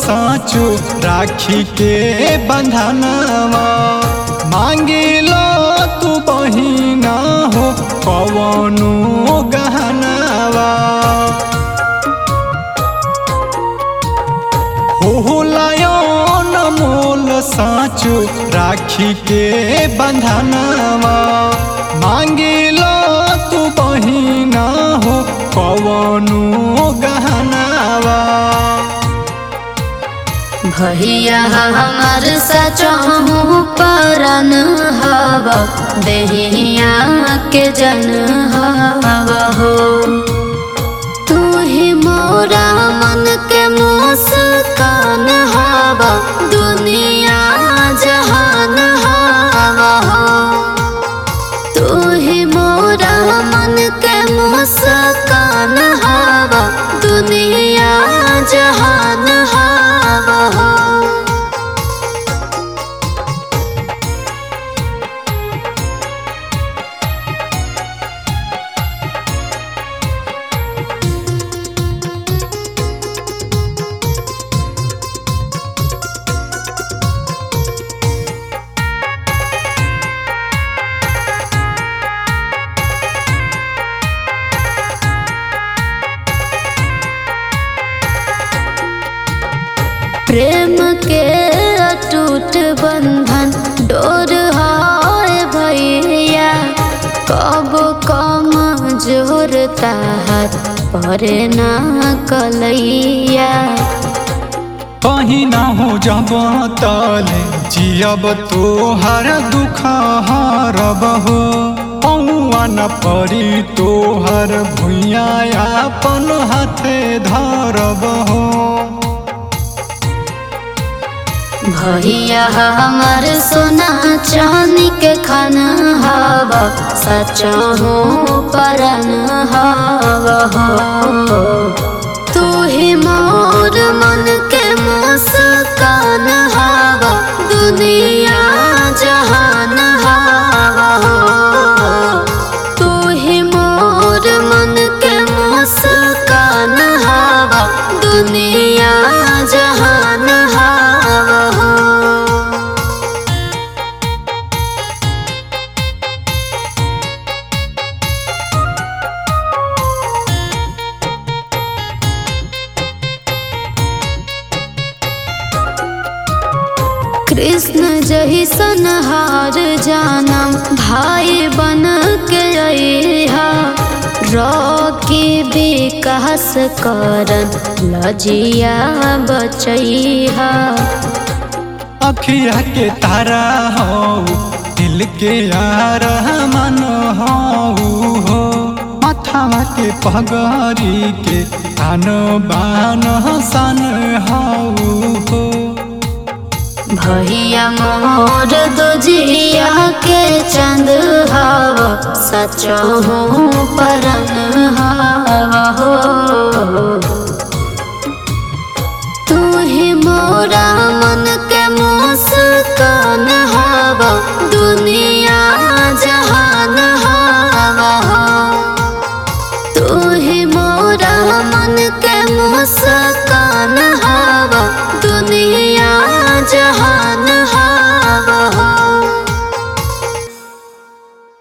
साचो राखी के बंधनवा मांगिलो तू बहिना हो कवनो गहनवा हो लायन मोल साचो राखी के बंधनवा मांगिलो तू बहिना हो कवनो गहनवा भैया हमार सचहु परन हवा देहिया के जन हवा हो तू ही मोरा मन के मुस्कान हवा दुनिया जहान हवा हो तू ही मोरा मन के मुस्कान हवा दुनिया जहान हवा हो। प्रेम के अटूट बंधन डोर हाय भैया कब कम जोरता हाथ परे ना कलैया कहीं ना हो जब तले जियब तोहर दुख हरब हो पौआ न परी तोहर भुइया अपन हाथे धरब हो भैया हमार सोना चांदी के खाना हवा सचहु परन हवा हो तू ही मोर मन के मुस्कान हवा दुनिया जहान हवा हो तू ही मोर मन के मुस्कान हवा दुनिया जहान हवा हो। कृष्ण जैसन हार जानम भाई बन के अइहा रॉकी विकास करन लजिया बचैहा अखिया के तारा हो दिल के यार मन हो माथावा के पगड़ी के आन बान सन हो भैया मोर दुजिया के चंद हवा सचहु परन हवा हो तू ही मोरा मन के मुस्कान हवा दुनिया जहान हवा हो तू ही मोरा मन के मुस्कान हवा दुनिया जहान